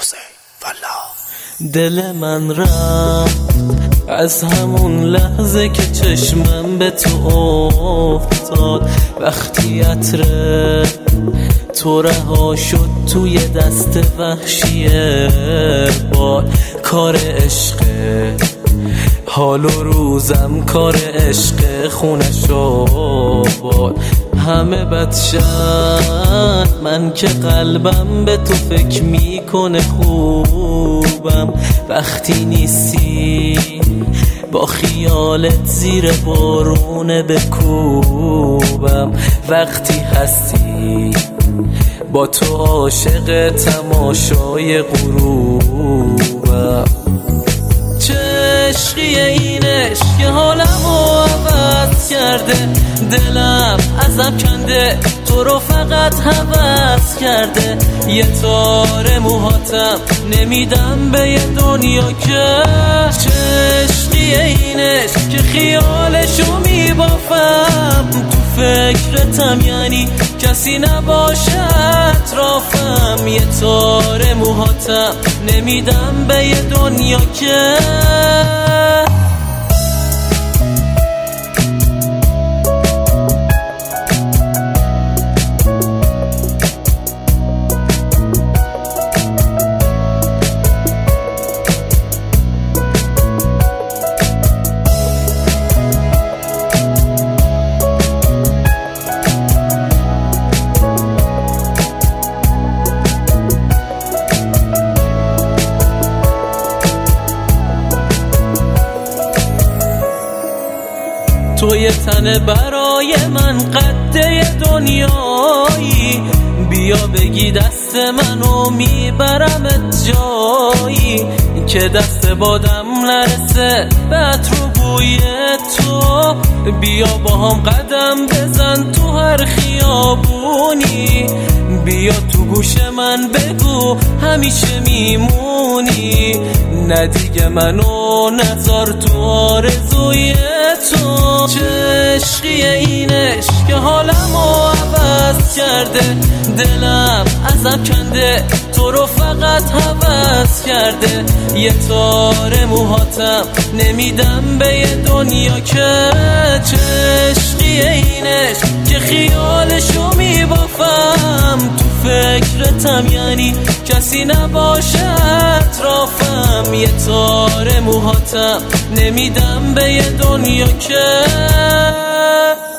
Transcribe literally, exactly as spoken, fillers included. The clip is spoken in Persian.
حسین والله. دل من رفت از همون لحظه که چشمم به تو افتاد، وقتی عطره تو رها شد توی دست وحشی باد. کار عشقه حال و روزم، کار عشق خونشو باد. همه بدشن من که قلبم به تو فکر میکنه خوبم، وقتی نیستی با خیالت زیر بارونه بکوبم. وقتی هستی با تو عاشق تماشای غروبم. چه عشقیه این عشق که حالمو عوض کرده، دلم ازم کنده تو رو فقط هوس کرده. یه تار موهاتم نمیدم به یه دنیا که. چه عشقیه این عشق که خیالشو میبافم، تو فکرتم یعنی کسی نباشه اطرافم. یه تار موهاتم نمیدم به یه دنیا که. تو یه تنه برای من قده دنیایی، بیا بگی دست منو میبرمت جایی که دست بادم نرسه به عطر و بوی تو. بیا با هم قدم بزن تو هر خیابونی، بیا تو گوش من بگو همیشه میمونی. نه دیگه منو نذار تو آرزوی تو. چه عشقیه این عشق که حالمو عوض کرده، دلم ازم کنده تو رو فقط هوس کرده. یه تار موهاتم نمیدم به یه دنیا که. چه عشقیه این عشق که خیالشو میبافم، تو فکرتم یعنی کسی نباشه اطرافم. یه تار موهاتم نمیدم به یه دنیا که.